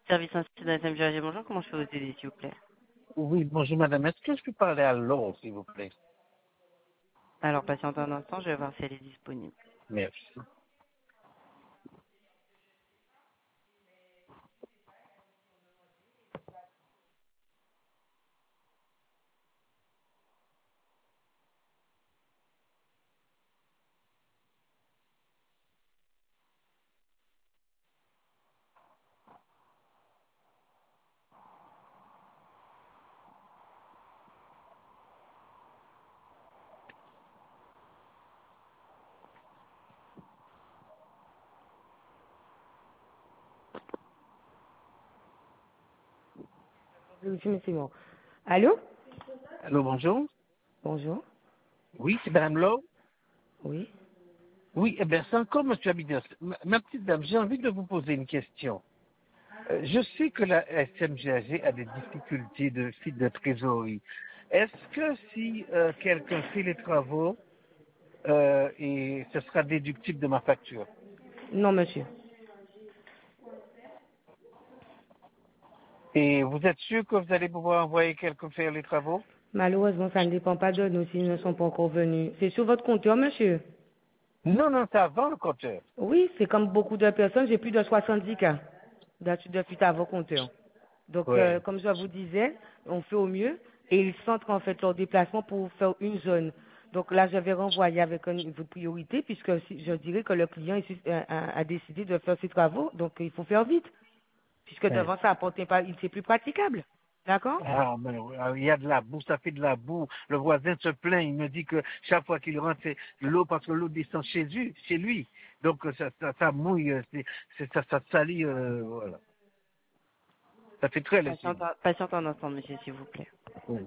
Service institut de la SMGAG, bonjour, comment je peux vous aider, s'il vous plaît? Oui, bonjour madame. Est-ce que je peux parler à Laure, s'il vous plaît? Alors, patientez un instant, je vais voir si elle est disponible. Merci. Oui, c'est bon. Allô? Allô, bonjour. Bonjour. Oui, c'est madame Laure? Oui. Oui, eh bien, c'est encore monsieur Abidas. Ma petite dame, j'ai envie de vous poser une question. Je sais que la SMGAG a des difficultés de trésorerie. Est-ce que si quelqu'un fait les travaux, et ce sera déductible de ma facture? Non, monsieur. Et vous êtes sûr que vous allez pouvoir envoyer quelqu'un faire les travaux? Malheureusement, ça ne dépend pas de nous s'ils ne sont pas encore venus. C'est sur votre compteur, monsieur. Non, non, c'est avant le compteur. Oui, c'est comme beaucoup de personnes. J'ai plus de 70 cas de fuite à vos compteurs. Donc, Oui. comme je vous disais, on fait au mieux et ils centrent en fait leur déplacement pour faire une zone. Donc là, je vais renvoyer avec un niveau de priorité puisque je dirais que le client a décidé de faire ses travaux. Donc, il faut faire vite puisque devant ça apporte pas, c'est plus praticable. D'accord? Ah, mais il y a de la boue, ça fait de la boue. Le voisin se plaint, il me dit que chaque fois qu'il rentre, c'est l'eau parce que l'eau descend chez lui. Donc ça mouille, ça salit, voilà. Ça fait très lessive. Patiente un instant, monsieur, s'il vous plaît. Oui.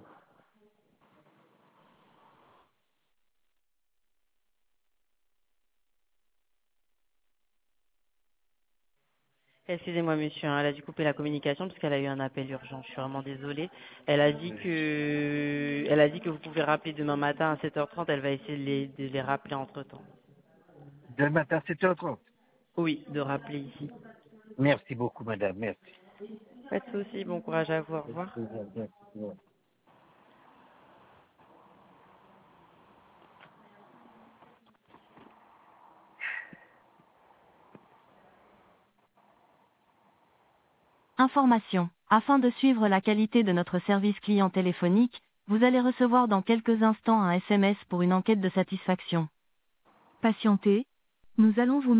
Excusez-moi, monsieur, hein, elle a dû couper la communication parce qu'elle a eu un appel urgent. Je suis vraiment désolée. Elle a dit que vous pouvez rappeler demain matin à 7h30. Elle va essayer de les rappeler entre-temps. Demain matin, 7h30. Oui, de rappeler ici. Merci beaucoup, madame, merci. Pas de souci. Bon courage à vous. Au revoir. Merci. Information. Afin de suivre la qualité de notre service client téléphonique, vous allez recevoir dans quelques instants un SMS pour une enquête de satisfaction. Patientez. Nous allons vous